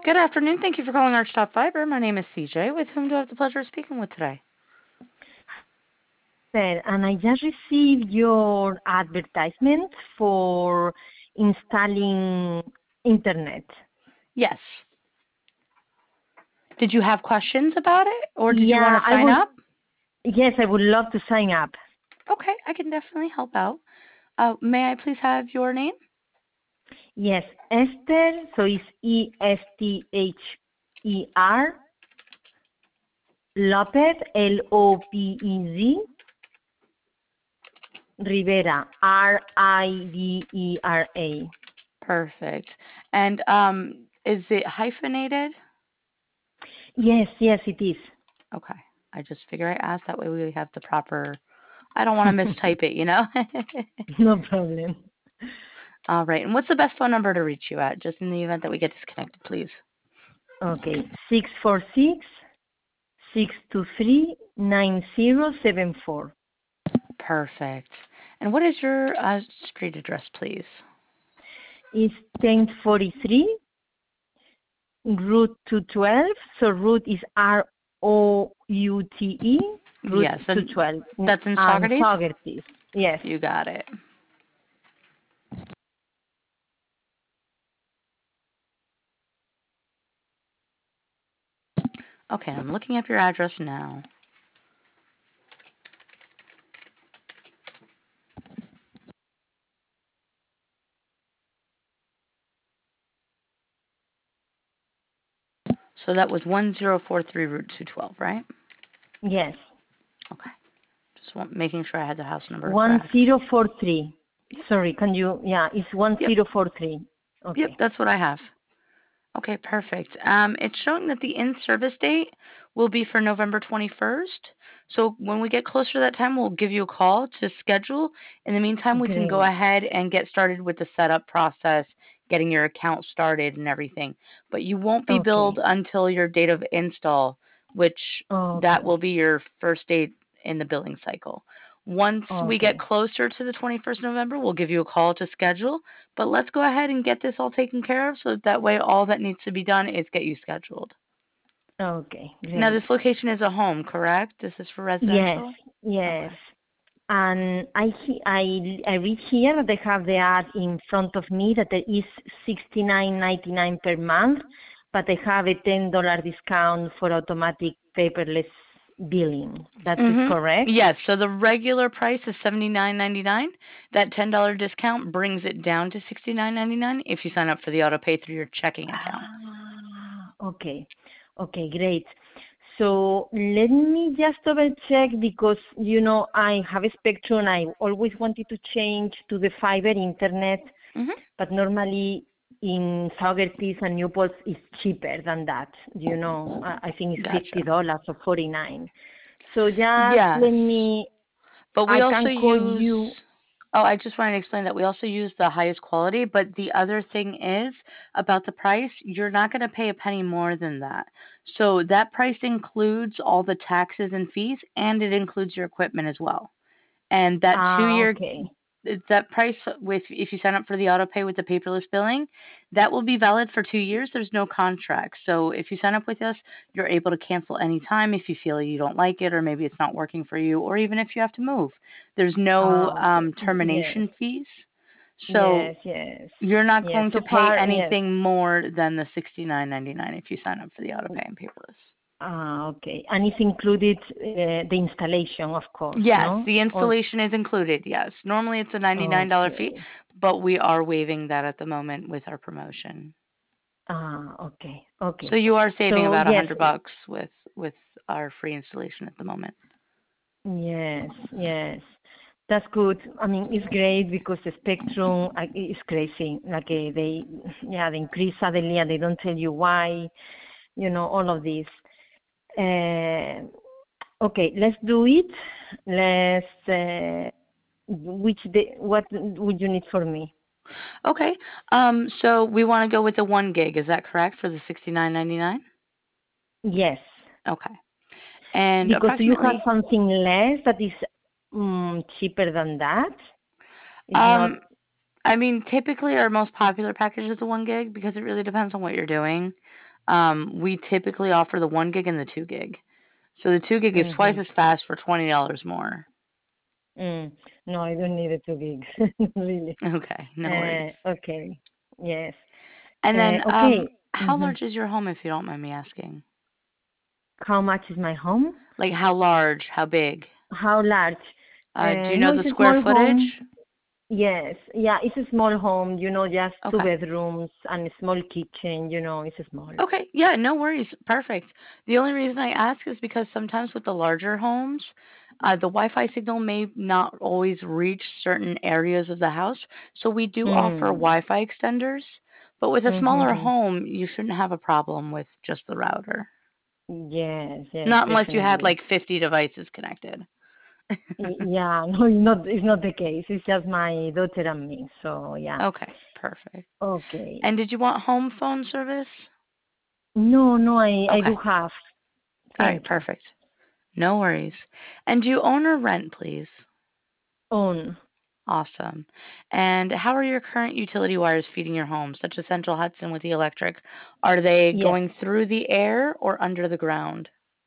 Good afternoon. Thank you for calling Archtop Fiber. My name is CJ. With whom do I have the pleasure of speaking with today? And I just received your advertisement for installing internet. Yes. Did you have questions about it, or did you want Yeah, to sign up? yes, I would love to sign up. Okay, I can definitely help out. May I please have your name? Yes, Esther, so it's Esther, Lopez, Lopez, Rivera, Ridera. Perfect. And is it hyphenated? Yes, it is. Okay. I just figure I asked that way we have the proper. I don't want to mistype it, you know? No problem. All right. And what's the best phone number to reach you at, just in the event that we get disconnected, please? Okay, 646-623-9074. Perfect. And what is your street address, please? It's 1043 Route 212. So route is Route, Route Yes, and 212. that's in And Saugerties? Saugerties. Yes. You got it. Okay, I'm looking up your address now. So that was 1043 Route 212, right? Yes. Okay. Just making sure I had the house number correct. 1043. Sorry, can you? Yeah, it's Yep. 1043. Yep, Okay. that's what I have. Okay, perfect. It's showing that the in-service date will be for November 21st. So when we get closer to that time, we'll give you a call to schedule. In the meantime, we can go Great. ahead and get started with the setup process, getting your account started and everything. But you won't be billed Okay. until your date of install, which that Okay. will be your first date in the billing cycle. Once we get Okay. closer to the 21st November, we'll give you a call to schedule. But let's go ahead and get this all taken care of so that way all that needs to be done is get you scheduled. Okay. Now, Great. this location is a home, correct? This is for Yes. residential? Yes. Okay. And I read here that they have the ad in front of me that there is $69.99 per month, but they have a $10 discount for automatic paperless billing. That is correct? Yes, so the regular price is $79.99. That $10 discount brings it down to $69.99 if you sign up for the auto pay through your checking account. Okay. Okay, great. So let me just double check because, I have a Spectrum. I always wanted to change to the fiber internet, but normally in Saugerties and Newport it's cheaper than that. I think it's Gotcha. $50 or 49. So just Yes. let me. But we I also can call use, you. oh, I just wanted to explain that we also use the highest quality, but the other thing is about the price, you're not going to pay a penny more than that. So that price includes all the taxes and fees, and it includes your equipment as well. And that 2 year Okay. that price with if you sign up for the auto pay with the paperless billing, that will be valid for 2 years. There's no contract. So if you sign up with us, you're able to cancel anytime if you feel you don't like it or maybe it's not working for you or even if you have to move. There's no Okay. Yes. termination fees. So Yes. Yes. you're not Yes. going So to pay far, yes. anything more than the $69.99 if you sign up for the auto pay and paperless. Okay. And it's included the installation, of course, Yes, no? the installation is included. Yes. Normally it's a $99 fee, Okay. but we are waiving that at the moment with our promotion. Okay. So Okay. you are saving So about yes, $100 with our free installation at the moment. yes, yes. That's good. I mean, it's great because the Spectrum is crazy. Like they increase suddenly and they don't tell you why. All of this. Uh, okay, let's do it. Let's. What would you need for me? Okay. So we want to go with the 1 gig, is that correct, for the $69.99? Yes. Okay. And Because do you have approximately something less that is cheaper than that? It's um not. I mean typically our most popular package is the 1 gig because it really depends on what you're doing. We typically offer the 1 gig and the 2 gig. So the 2 gig is twice Mm-hmm. as fast for $20 more. No, I don't need it too big, really. Okay, no worries. Okay. Yes. And then, Okay. how Mm-hmm. large is your home, if you don't mind me asking? How much is my home? Like, how large? How big? How large? Do you know No, the it's a square small footage? home. Yes. Yeah, it's a small home, just two Okay. bedrooms and a small kitchen, it's small. Okay. Yeah, no worries. Perfect. The only reason I ask is because sometimes with the larger homes, the Wi-Fi signal may not always reach certain areas of the house. So we do offer Mm. Wi-Fi extenders. But with a smaller Mm-hmm. home, you shouldn't have a problem with just the router. Yes, yes, Not unless you had definitely. like 50 devices connected. Yeah, no, it's not the case. It's just my daughter and me. So, yeah. Okay, perfect. Okay. And did you want home phone service? No, no, I Okay. do have. All right, Thank you. perfect. No worries. And do you own or rent, please? On. Awesome. And how are your current utility wires feeding your home, such as Central Hudson with the electric? Are they Yes. going through the air or under the ground?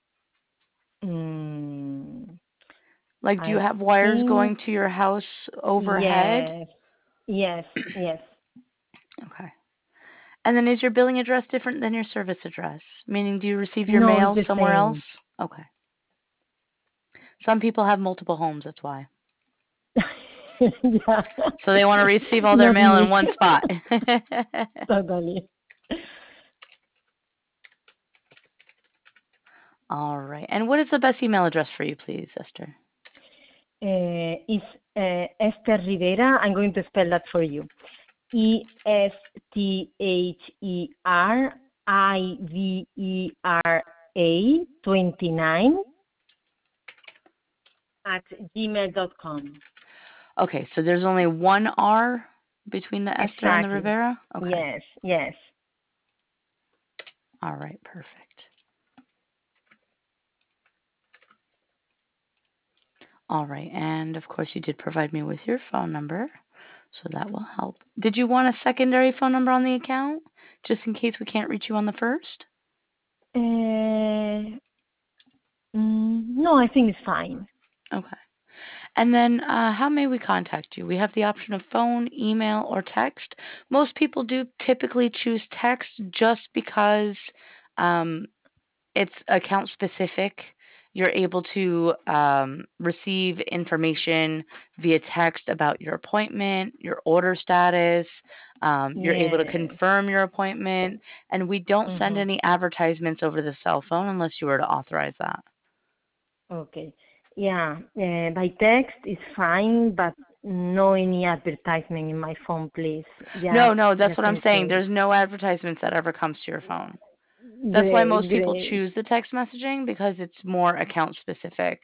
Mm, Like, do you I have wires think going to your house overhead? yes, yes, yes. Okay. And then is your billing address different than your service address? Meaning, do you receive your No, it's mail the somewhere else? same. Okay. Some people have multiple homes, that's why. Yeah. So they want to receive all their Not mail in me. one spot. Totally. All right. And what is the best email address for you, please, Esther? It's Esther Rivera. I'm going to spell that for you. ESTHERIVERA 29 at gmail.com. Okay, so there's only one R between the Esther and the Exactly. Rivera? Okay. Yes, yes. All right, perfect. All right, and of course you did provide me with your phone number, so that will help. Did you want a secondary phone number on the account, just in case we can't reach you on the first? No, I think it's fine. Okay. And then how may we contact you? We have the option of phone, email, or text. Most people do typically choose text just because um, it's account specific. You're able to receive information via text about your appointment, your order status. You're able to Yes. confirm your appointment, and we don't send Mm-hmm. any advertisements over the cell phone unless you were to authorize that. Okay. Yeah, by text is fine, but no any advertisement in my phone, please. No, Just, no, that's just what I'm in saying. case. There's no advertisements that ever comes to your phone. That's why Great, most people great. choose the text messaging because it's more account specific.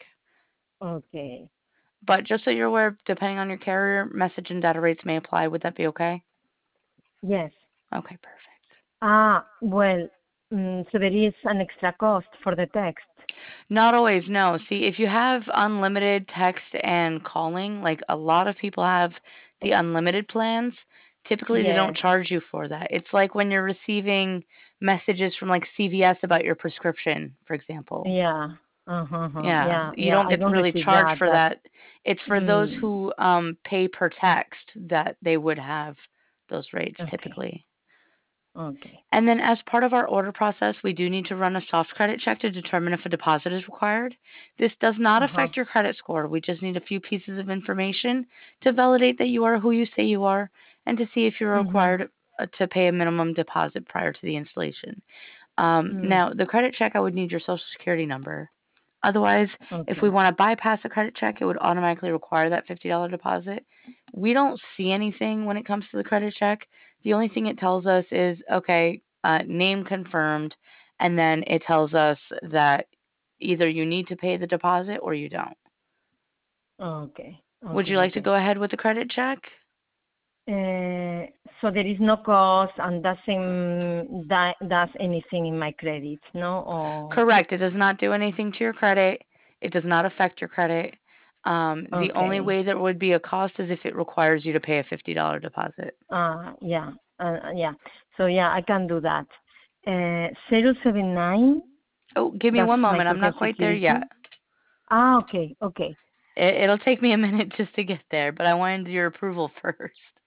Okay. But just so you're aware, depending on your carrier, message and data rates may apply. Would that be okay? Yes. Okay, perfect. Well, so there is an extra cost for the text. Not always, no. See, if you have unlimited text and calling, like a lot of people have the unlimited plans, typically they don't Yes. charge you for that. It's like when you're receiving messages from like CVS about your prescription, for example. Yeah. Uh-huh. Yeah, Yeah, you yeah. don't I get don't really receive charged that, for but that. It's for those mm, who pay per text that they would have those rates okay. typically. Okay. And then as part of our order process, we do need to run a soft credit check to determine if a deposit is required. This does not Uh-huh. affect your credit score. We just need a few pieces of information to validate that you are who you say you are and to see if you're Mhm. required to pay a minimum deposit prior to the installation. Mm. Now, the credit check, I would need your social security number. Otherwise, if we Okay. want to bypass a credit check, it would automatically require that $50 deposit. We don't see anything when it comes to the credit check. The only thing it tells us is, okay, name confirmed, and then it tells us that either you need to pay the deposit or you don't. Okay. Would you Okay. like to Okay. go ahead with the credit check? So there is no cost and does anything in my credits, no? Or Correct. It does not do anything to your credit. It does not affect your credit. The only okay. way there would be a cost is if it requires you to pay a $50 deposit. Yeah. Yeah. So yeah, I can do that. 079. Oh, give me That's one my moment. I'm social not quite there yet. security. Ah, okay, okay. It'll take me a minute just to get there, but I wanted your approval first.